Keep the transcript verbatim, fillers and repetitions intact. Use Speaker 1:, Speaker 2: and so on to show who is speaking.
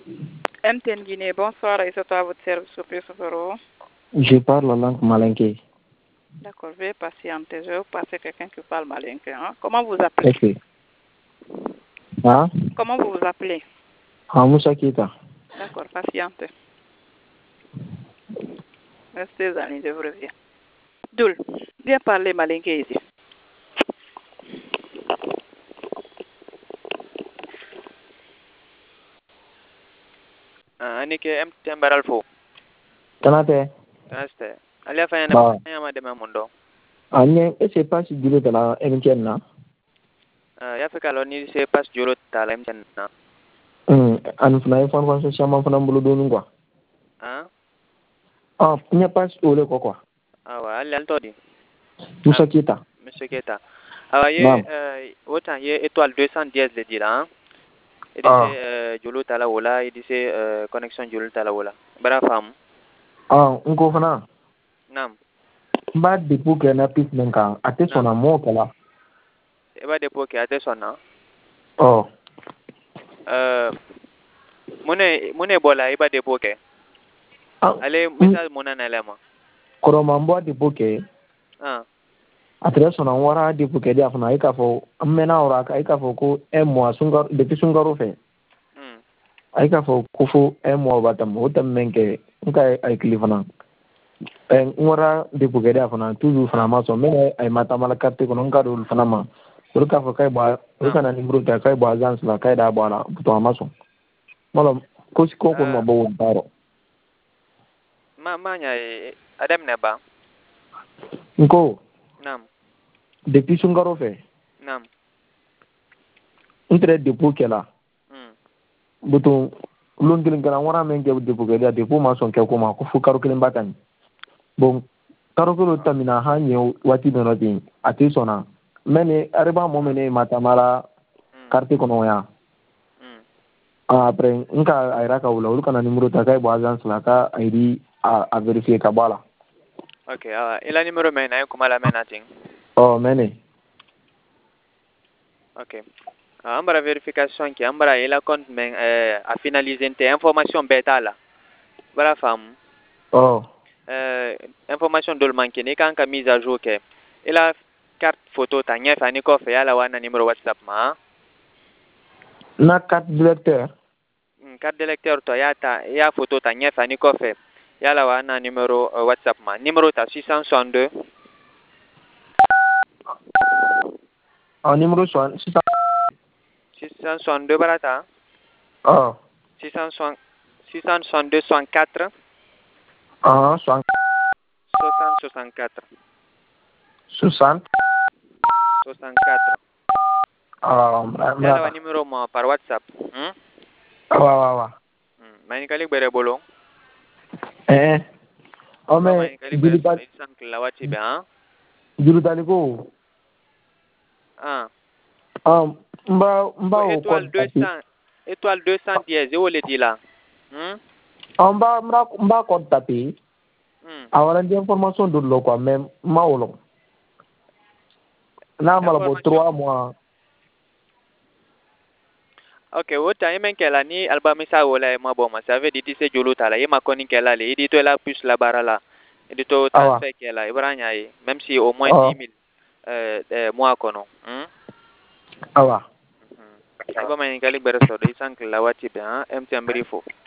Speaker 1: M T N Guinée, bonsoir, et c'est à votre service, Sopro.
Speaker 2: Je parle la langue malinké.
Speaker 1: D'accord, je vais patienter. Je vais passer quelqu'un qui parle malinké. Hein? Comment vous appelez?
Speaker 2: Ok. Hein?
Speaker 1: Comment vous vous appelez?
Speaker 2: Ah, Moussa Kita.
Speaker 1: D'accord, patientez. Restez en ligne, je vous reviens. Doul, viens parler malinké ici.
Speaker 3: Ani ke M T N baral fo.
Speaker 2: Tanate.
Speaker 3: Taste. Ali fa yana
Speaker 2: Ba.
Speaker 3: ma de mamundo.
Speaker 2: Anye, et c'est pas si dilo de la M T N na.
Speaker 3: Ah, ya fe kalo ni se pas jolo ta la M T N na.
Speaker 2: Hmm, anu fana information sama fana mbulu donu quoi.
Speaker 3: Ah?
Speaker 2: Ah, nya pas ole ko quoi.
Speaker 3: Ah wa ali al todi.
Speaker 2: Moussa Kita.
Speaker 3: Monsieur Keta. Ah ye euh autant ye étoile deux cent dix le dit là. Hein? Et dit
Speaker 2: Ah.
Speaker 3: c'est jolo ta la wala, et dit c'est euh, connexion jolo ta la wala. Bara fam.
Speaker 2: Ah, nko fana.
Speaker 3: Nam.
Speaker 2: Ba de pour que na pis menka, ate sona mo kala.
Speaker 3: E ba depo ke ate sonna.
Speaker 2: Oh.
Speaker 3: Euh mone mone bola e ba depo ke.
Speaker 2: Ah.
Speaker 3: Ale message mona na lema.
Speaker 2: Koro mambo de pour que.
Speaker 3: Ah.
Speaker 2: Atre sona wara de pour que dia fana ika fo amena ora ka ika fo ko e mo sungar depuis sungaro fe.
Speaker 3: Hmm.
Speaker 2: Aika fo kufu e mo batam hotam menke nka ay klifana. En ngora de pour que dia fana toujours fana ma so mena ay mata mala carte ko nka do fana ma. Ruka fo kai ba ruka na nimero ta kai ba agence la kai da bala to amaso. Mala ko si ko ko ma bo baro.
Speaker 3: Ma manya e adam ne ba.
Speaker 2: Nko
Speaker 3: Nam.
Speaker 2: depuis sungaro fe.
Speaker 3: Nam.
Speaker 2: Entre dépôt kela.
Speaker 3: Hmm.
Speaker 2: Buto longilin kana wara men ke dépôt ke dia dépôt ma son ke ko ma ko fu karo kilen batani. Bon karo kilo tamina ha nye wati no tin ati sona. Mene areba mo mene matamara carte kono ya.
Speaker 3: Hmm.
Speaker 2: Après nka ayra ka wula kana numero ta kai bo agence la ka I D a, a vérifier ka bala.
Speaker 3: Okay, ah ila numero men ay kumala men ating.
Speaker 2: Oh mene.
Speaker 3: Okay. Ah, ambara verification ki ambara ila compte men euh, a finaliser te information beta la. Bara fam.
Speaker 2: Oh.
Speaker 3: Euh information dol manke ni kan ka mise à jour ke. Ila carte photo ta nya fa ni ko fe yala wana numero WhatsApp ma.
Speaker 2: Na carte directeur.
Speaker 3: Mm, carte d'électeur to ya ta ya photo ta nya fa ni ko fe. Yala wana numero uh, WhatsApp ma. Numero ta six cent soixante-deux.
Speaker 2: Ah numéro soixante
Speaker 3: six cent soixante-deux barata.
Speaker 2: Oh.
Speaker 3: six cent soixante-deux soixante-quatre.
Speaker 2: Ah soixante
Speaker 3: soixante soixante-quatre.
Speaker 2: soixante
Speaker 3: soixante-quatre.
Speaker 2: Ah,
Speaker 3: Yala wa numéro mo par WhatsApp. Hmm?
Speaker 2: Wa wa wa.
Speaker 3: Hmm. Mani kalik bere bolo.
Speaker 2: Eh. Oh mais
Speaker 3: Mani kalik bere so isan klawati be ha.
Speaker 2: Julu taliko.
Speaker 3: Ah.
Speaker 2: Ah mba mba o
Speaker 3: étoile deux cents étoile deux cent dix e wole di la. Hmm?
Speaker 2: Ah mba mba mba ko tapi.
Speaker 3: Hmm.
Speaker 2: Awala di information do lo quoi même ma wolo. Na mala bo trois mois.
Speaker 3: Okay, wota yemen kela ni album sa wala ma bo ma ça veut dire c'est jolo tala yema koni kela le idi to la plus la barala. Idi to transfert kela ibranya yi même si au moins dix mille euh, euh mois kono. Hmm?
Speaker 2: Awa.
Speaker 3: Mhm. Iba mani kalik bere so de isan klawati be ha M T N brifo.